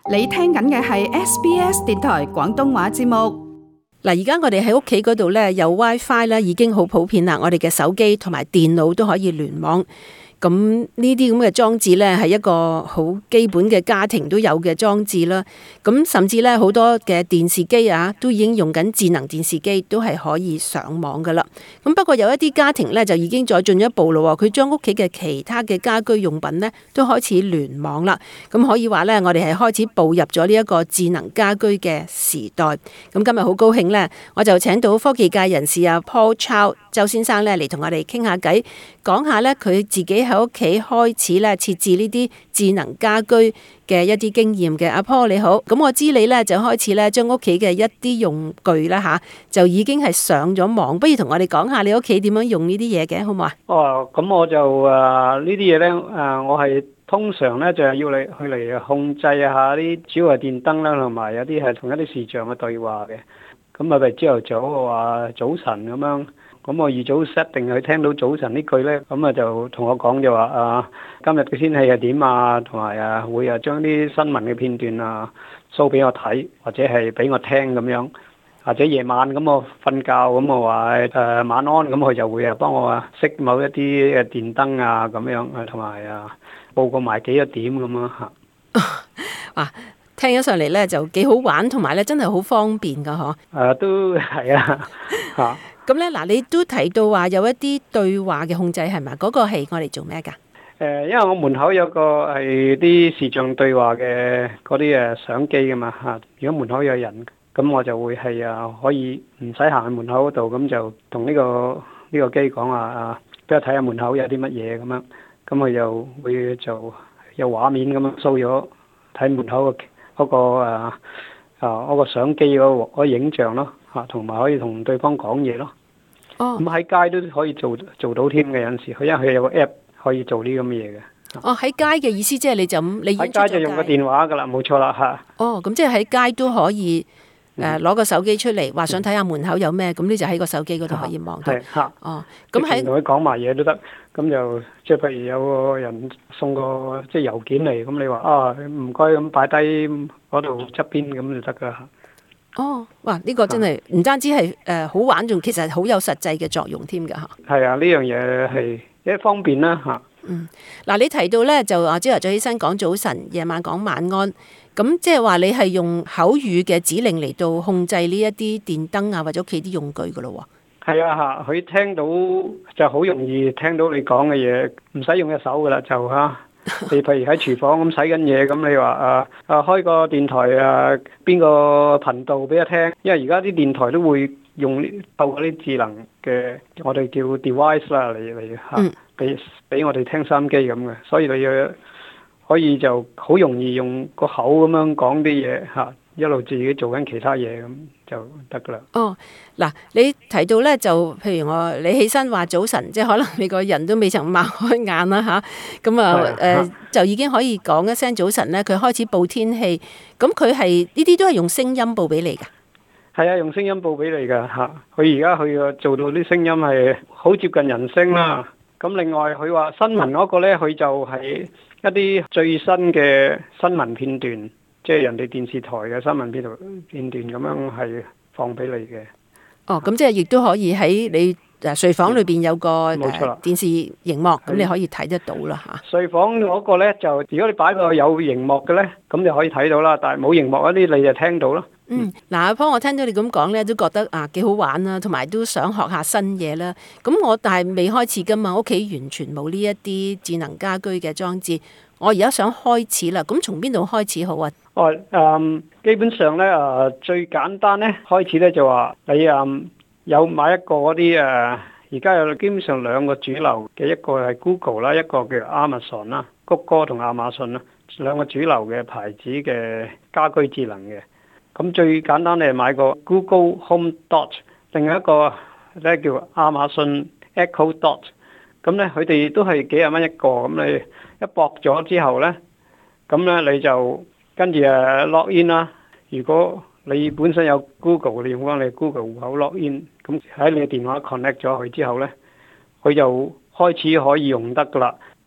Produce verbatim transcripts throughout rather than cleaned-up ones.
你聽緊嘅係 S B S 電台廣東話節目。 嗱，而家我哋喺屋企嗰度咧有 WiFi 咧，已經好普遍啦。我哋嘅手機同埋電腦都可以聯網。咁呢啲咁嘅裝置呢，係一個好基本嘅家庭都有嘅裝置啦。咁甚至呢，好多嘅電視機啊，都已經用緊智能電視機，都係可以上網噶啦。咁不過有一啲家庭呢，就已經再進一步咯。佢將屋企嘅其他嘅家居用品呢，都開始聯網啦。咁可以話呢，我哋係開始步入咗呢一個智能家居嘅時代。咁今日好高興呢，我就請到科技界人士啊 Paul Chow 周先生呢嚟同我哋傾下偈，講下呢佢自己喺屋企開始咧設置呢啲智能家居嘅一啲經驗嘅。阿 Paul 你好，咁我知你咧就開始咧將屋企嘅一啲用具啦吓，就已經係上咗網，不如同我哋講下你屋企點樣用呢啲嘢嘅，好唔好啊？ 哦，咁我就誒、呃、呢啲嘢咧誒，我係通常咧就係、是、要嚟去嚟控制下啲主要係電燈啦，同埋有啲係同一啲視像嘅對話嘅。咁啊，譬如朝頭早我話早晨咁樣。咁我預早 set 定佢聽到早晨呢句呢，咁啊就同我講就話啊，今日嘅天氣係點啊，同埋啊會啊將啲新聞嘅片段啊 show 俾我睇，或者係俾我聽咁樣，或者夜晚咁我瞓覺咁我話誒、呃、晚安，咁佢就會啊幫我啊熄某一啲嘅電燈啊咁樣啊，同埋啊報告埋幾多點咁樣嚇。 啊，聽咗上嚟呢就幾好玩，同埋呢真係好方便噶嗬。 誒、啊、都係啊嚇。 咁咧，嗱，你都提到話有一啲對話嘅控制係咪？嗰、那個係我嚟做咩噶？ 誒，因為我門口有個係啲視像對話嘅嗰啲誒相機噶嘛嚇。如果門口有人，咁我就會係啊可以唔使行去門口嗰度，咁就同呢、這個呢、這個機講話啊，俾我睇下門口有啲乜嘢咁樣。咁佢又會就有畫面咁樣 show 咗睇門口、那個嗰個誒啊嗰個相機嗰個影像咯嚇，同埋可以同對方講嘢咯。 哦， 咁喺街都可以做做到添嘅，有陣時佢因為佢有個 app 可以做呢咁嘅嘢嘅。 哦，喺街嘅意思即係你就咁，你喺街就用個電話噶啦，冇錯啦嚇。 哦，咁即係喺街都可以誒攞個手機出嚟，話想睇下門口有咩，咁你就喺個手機嗰度可以望到。 係嚇。 哦，咁喺同佢講埋嘢都得，咁就即係譬如有個人送個即係郵件嚟，咁你話啊唔該咁擺低嗰度側邊咁就得噶啦。 哦，哇！呢、這個真係唔單止係誒、呃、好玩，仲其實好有實際嘅作用添㗎嚇。 係啊，呢樣嘢係一方便啦嚇。 嗯，嗱，你提到咧就啊朝頭早起身講早晨，夜晚講晚安，咁即係話你係用口語嘅指令嚟到控制呢一啲電燈啊或者屋企啲用具㗎咯喎。 係啊嚇，佢聽到就好容易聽到你講嘅嘢，唔使用隻手㗎啦就嚇。你譬如喺廚房咁洗緊嘢，咁你話啊啊開個電台啊邊個頻道俾我聽，因為而家啲電台都會用透過啲智能嘅我哋叫 device 啦嚟嚟嚇，俾俾我哋聽收音機咁嘅，所以你要可以就好容易用個口咁樣講啲嘢嚇，一路自己做緊其他嘢咁就得噶啦。 哦，嗱，你提到咧就譬如我你起身話早晨，即係可能你個人都未曾擘開眼啦吓，咁啊誒、呃、就已經可以講一聲早晨咧，佢開始報天氣，咁佢係呢啲都係用聲音報俾你噶？係啊，用聲音報俾你噶吓，佢而家佢做到啲聲音係好接近人聲啦。咁、嗯、另外佢話新聞嗰個咧，佢就係一啲最新嘅新聞片段。即係人哋電視台嘅新聞片段片段咁樣係放俾你嘅。 哦，咁即係亦都可以喺你誒睡房裏邊有個冇錯啦電視熒幕，咁你可以睇得到啦嚇。 睡房嗰個咧就，如果你擺個有熒幕嘅咧，咁就可以睇到啦。但係冇熒幕嗰啲你就聽到咯。 嗯，嗱，阿波，我聽到你咁講咧，都覺得啊幾好玩啦，同埋都想學下新嘢啦。咁我但係未開始噶嘛，屋企完全冇呢一啲智能家居嘅裝置。我而家想開始啦，咁從邊度開始好啊？ 哦，誒，基本上咧，誒，最簡單咧，開始咧就話你誒有買一個嗰啲誒，而家有基本上兩個主流嘅，一個係 Google 啦，一個叫 Amazon 啦，谷歌同亞馬遜啦，兩個主流嘅牌子嘅家居智能嘅。咁最簡單你係買個 Google Home Dot， 另外一個咧叫亞馬遜 Echo Dot。咁咧佢哋都係幾廿蚊一個，咁你一駁咗之後咧，咁咧你就跟住誒 log in 啦。如果你本身有 Google，你用翻你 Google 戶口 log in，咁喺你嘅電話 connect 咗佢之後咧，佢就開始可以用得噶啦。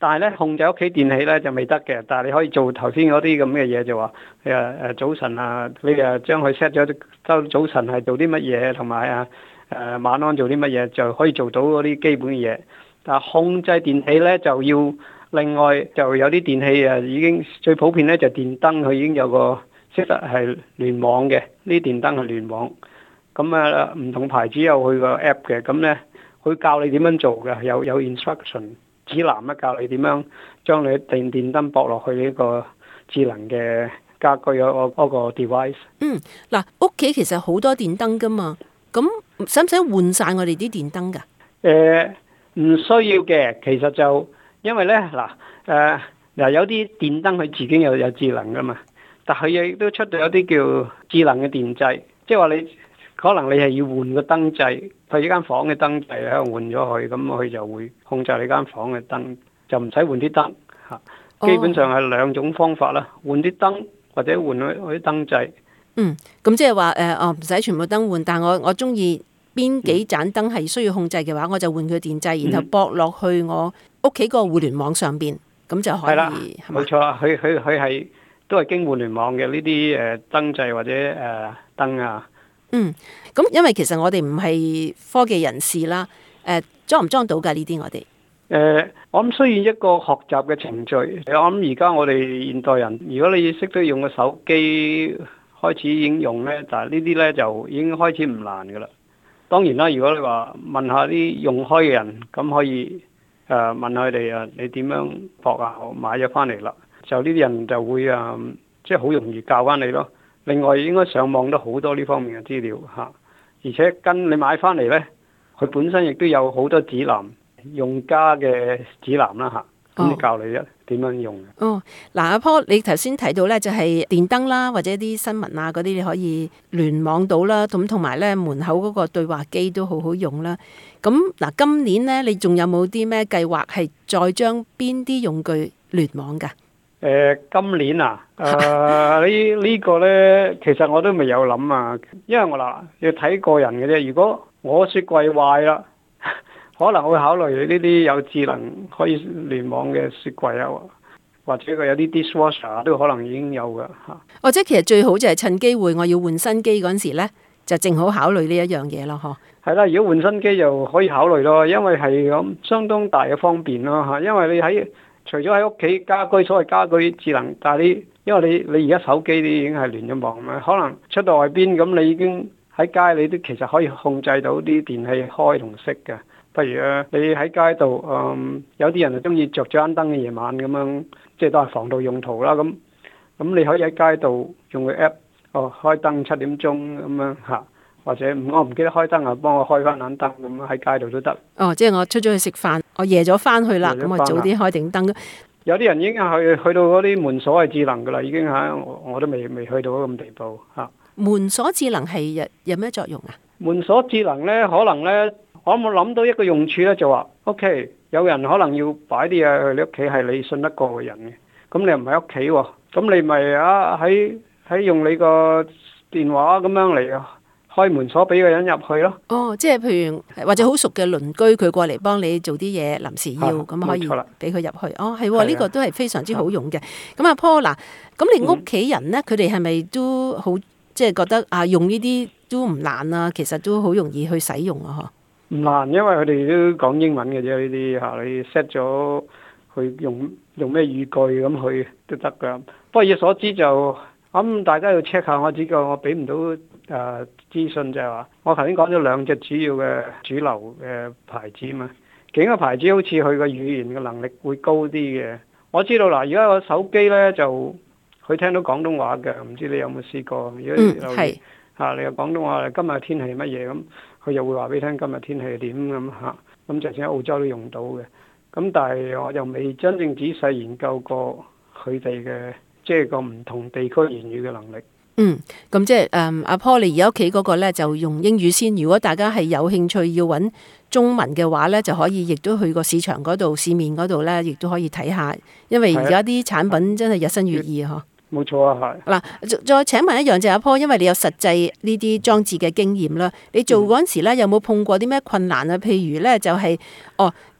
但係咧控制屋企電器咧就未得嘅。但係你可以做頭先嗰啲咁嘅嘢，就話誒誒早晨啊，你誒將佢 set 咗周早晨係做啲乜嘢，同埋啊誒晚安做啲乜嘢，就可以做到嗰啲基本嘅嘢。但係控制電器咧就要另外就有啲電器誒已經最普遍咧就電燈，佢已經有個識得係聯網嘅，呢啲電燈係聯網。咁啊唔同牌子有佢個 app 嘅，咁咧佢教你點樣做嘅，有有 instruction 指南咧教你點樣將你電電燈駁落去呢個智能嘅家居嗰嗰個 device。 嗯，嗱，屋企其實好多電燈噶嘛，咁使唔使換晒我哋啲電燈噶？ 誒唔需要嘅，其實就因為咧嗱誒嗱有啲電燈佢自己有有智能噶嘛，但係亦都出咗有啲叫智能嘅電掣，即係話你可能你係要換個燈掣，佢呢間房嘅燈掣喺度換咗佢，咁佢就會控制你間房嘅燈，就唔使換啲燈嚇。基本上係兩種方法啦，換啲燈或者換嗰嗰啲燈掣。 嗯，咁即係話誒，哦唔使全部燈換，但我我中意邊幾盞燈係需要控制嘅話，我就換佢電掣，然後駁落去我屋企個互聯網上邊，咁就可以。係啦， 冇錯啦，佢佢佢係都係經互聯網嘅呢啲誒燈掣或者誒、呃、燈啊。 嗯，咁因為其實我哋唔係科技人士啦，誒、呃、裝唔裝到㗎呢啲我哋？誒、 呃，我諗需要一個學習嘅程序。我諗而家我哋現代人，如果你識得用個手機開始已經用咧，但係呢啲咧就已經開始唔難㗎啦。當然啦，如果你話問下啲用開嘅人，咁可以誒、呃、問佢哋啊，你點樣駁啊？我買咗翻嚟啦，就呢啲人就會啊，即係好容易教翻你咯。另外應該上網都好多呢方面嘅資料嚇，而且跟你買翻嚟呢，佢本身亦都有好多指南，用家嘅指南啦嚇，咁教你一點樣用。 哦，嗱阿 Paul，你頭先提到呢就係電燈啦，或者啲新聞啊嗰啲你可以聯網到啦，咁同埋呢門口嗰個對話機都好好用啦。咁嗱，今年呢，你仲有冇啲咩計劃係再將邊啲用具聯網㗎？ 誒、呃、今年啊，誒、呃、呢呢個呢，其實我都未有諗啊，因為我嗱要睇個人嘅啫。如果我雪櫃壞啦，可能會考慮呢啲有智能可以聯網嘅雪櫃啊，或者佢有啲 dishwasher 都可能已經有㗎嚇。 或者其實最好就係趁機會我要換新機嗰陣時呢，就正好考慮呢一樣嘢咯，嗬。 係啦，如果換新機就可以考慮咯，因為係咁相當大嘅方便咯嚇，因為你喺除咗喺屋企家居，所謂家居智能，但係你因為你你而家手機你已經係聯咗網嘛，可能出到外邊咁，你已經喺街你都其實可以控制到啲電器開同熄嘅。譬如啊，你喺街度，嗯，有啲人就中意着咗盞燈嘅夜晚咁樣，即係都係防盜用途啦。咁咁你可以喺街度用個 app，哦，開燈七點鐘咁樣嚇。或者我唔記得開燈啊，幫我開翻盞燈咁樣喺街度都得。 哦，即係我出咗去食飯，我夜咗翻去啦，咁我早啲開定燈。 有啲人已經去去到嗰啲門鎖係智能噶啦，已經嚇，我我都未未去到咁地步嚇。 門鎖智能係有有咩作用啊？ 門鎖智能咧，可能咧，我有冇諗到一個用處咧，就話 OK，有人可能要擺啲嘢去你屋企係你信得過嘅人嘅，咁你又唔喺屋企喎，咁你咪啊喺喺用你個電話咁樣嚟啊。開門鎖俾個人入去咯。哦， 即係譬如或者好熟嘅鄰居，佢過嚟幫你做啲嘢，臨時要咁可以俾佢入去。哦，係喎，呢個都係非常之好用嘅。咁阿 Paul 嗱，咁你屋企人呢，佢哋係咪都好即係覺得啊，用呢啲都唔難啊？其實都好容易去使用啊？ 嗬，唔難，因為佢哋都講英文嘅啫。呢啲嚇你 set 咗佢用用咩語句咁去都得㗎。不過以所知就咁，大家要 check 下。我知個我俾唔到。誒、呃、資訊就係話，我頭先講咗兩隻主要嘅主流嘅牌子嘛，幾個牌子好似佢個語言嘅能力會高啲嘅。我知道嗱，而家個手機呢，就佢聽到廣東話嘅，唔知你有冇試過？如果嗯，係嚇、啊，你有廣東話，今日天氣乜嘢咁，佢又會話俾你聽今日天氣係點咁嚇。咁就算喺澳洲都用到嘅。咁但係我又未真正仔細研究過佢哋嘅即係個唔同地區言語嘅能力。 嗯，咁即係誒，阿 Paul，你而家屋企嗰個咧就用英語先。如果大家係有興趣要揾中文嘅話咧，就可以亦都去個市場嗰度、市面嗰度咧，亦都可以睇下。因為而家啲產品真係日新月異啊！嗬， 冇錯啊，係。 嗱，再請問一樣就係阿 Paul，因為你有實際呢啲裝置嘅經驗啦，你做嗰陣時咧有冇碰過啲咩困難啊？譬如咧就係、是、哦。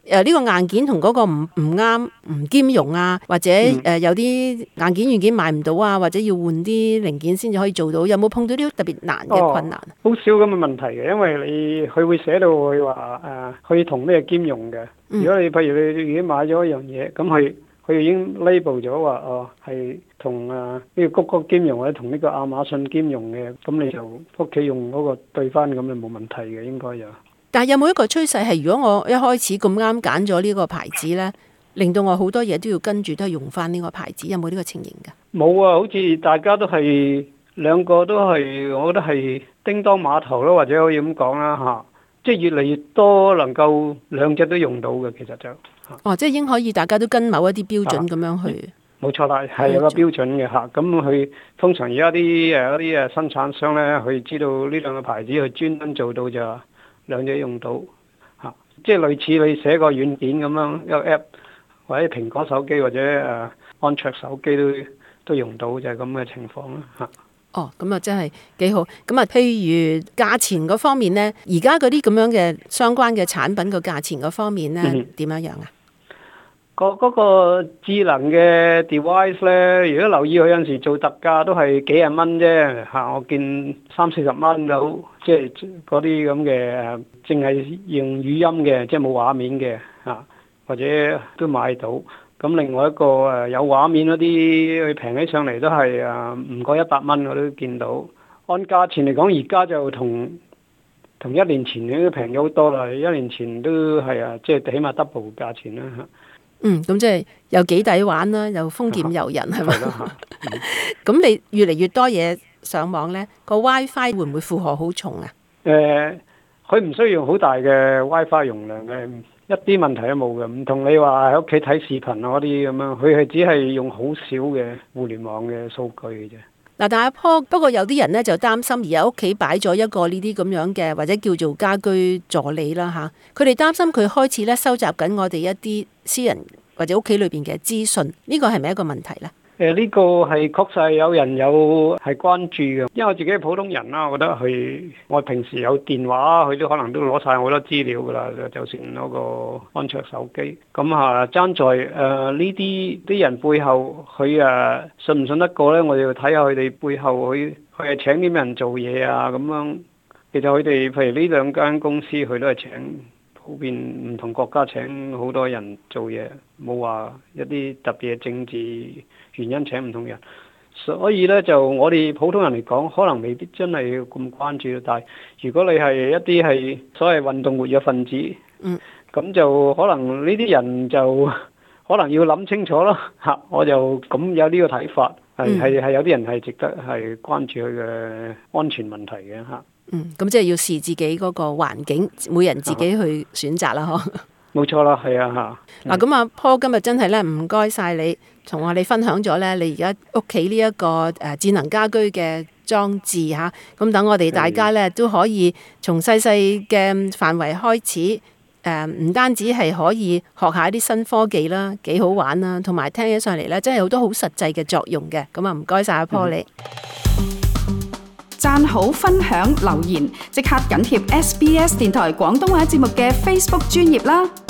誒呢個硬件同嗰個唔唔啱唔兼容啊，或者誒、呃、有啲硬件軟件買唔到啊，或者要換啲零件先至可以做到，有冇碰到啲特別難嘅困難？ 好、哦、少咁嘅問題嘅，因為你佢會寫到佢話誒可以同咩兼容嘅。如果你譬如你已經買咗一樣嘢，咁佢佢已經 label 咗話哦係同誒呢個谷歌兼容或者同呢個亞馬遜兼容嘅，咁你就屋企用嗰個對翻咁就冇問題嘅，應該有。 但係有冇一個趨勢係，如果我一開始咁啱揀咗呢個牌子呢，令到我好多嘢都要跟住都係用翻呢個牌子，有冇呢個情形㗎？ 冇啊，好似大家都係兩個都係，我覺得係叮當碼頭咯，或者可以咁講啦嚇。即係越嚟越多能夠兩隻都用到嘅，其實就哦，即係已經可以大家都跟某一啲標準咁樣去。 冇錯啦，係有個標準嘅嚇。咁佢通常而家啲誒嗰啲誒生產商咧，佢知道呢兩個牌子，佢專登做到就兩者用到嚇。即係類似你寫個軟件咁樣一個 app，或者蘋果手機或者誒安卓手機都都用到，就係咁嘅情況啦嚇。 哦，咁啊真係幾好。咁啊，譬如價錢嗰方面呢，而家嗰啲咁樣嘅相關嘅產品個價錢嗰方面呢，點樣樣啊？ 個嗰個智能嘅 device 咧，如果留意佢有陣時做特價都係幾廿蚊啫嚇，我見三四十蚊到，即係嗰啲咁嘅誒，淨係用語音嘅，即係冇畫面嘅嚇，或者都買到。咁另外一個誒有畫面嗰啲，佢平起上嚟都係誒唔過一百蚊，我都見到。按價錢嚟講，而家就同同一年前都平咗好多啦。一年前都係啊，即係起碼 double 價錢啦嚇。 嗯，咁即係有幾抵玩啦，又豐儉由人係咪？咁你越嚟越多嘢上網呢，個 WiFi 會唔會負荷好重啊？ 誒、呃，佢唔需要用好大嘅 WiFi 容量嘅，一啲問題都冇嘅。唔同你話喺屋企睇視頻啊嗰啲咁樣，佢係只係用好少嘅互聯網嘅數據嘅啫。 嗱，但係阿 Paul，不過有啲人咧就擔心，而家屋企擺咗一個呢啲咁樣嘅，或者叫做家居助理啦嚇，佢哋擔心佢開始咧收集緊我哋一啲私人或者屋企裏邊嘅資訊，呢個係咪一個問題咧？ 誒、呃，呢、這個係確實係有人有係關注嘅，因為我自己係普通人啦，我覺得佢我平時有電話，佢都可能都攞晒好多資料噶啦，就算嗰個安卓手機，咁啊爭在誒呢啲啲人背後佢誒、啊、信唔信得過咧？我哋要睇下佢哋背後佢佢係請啲咩人做嘢啊咁樣。其實佢哋譬如呢兩間公司，佢都係請普遍唔同國家請好多人做嘢，冇話一啲特別嘅政治原因請唔同人，所以咧就我哋普通人嚟講，可能未必真係要咁關注。但係如果你係一啲係所謂運動活躍分子，嗯，咁就可能呢啲人就可能要諗清楚咯嚇。我就咁有呢個睇法，係係係有啲人係值得係關注佢嘅安全問題嘅嚇。 嗯，咁即係要視自己嗰個環境，每人自己去選擇啦，嗬。 冇錯啦，係啊嚇。 嗱，咁阿 Paul 今日真係咧唔該晒你，同我哋分享咗咧你而家屋企呢一個誒智能家居嘅裝置嚇，咁等我哋大家咧都可以從細細嘅範圍開始，誒唔單止係可以學下一啲新科技啦，幾好玩啦，同埋聽起上嚟咧真係好多好實際嘅作用嘅。咁啊唔該晒阿 Paul 你。 讚好、分享、留言，即刻緊貼 S B S 電台廣東話節目嘅 Facebook 專頁啦！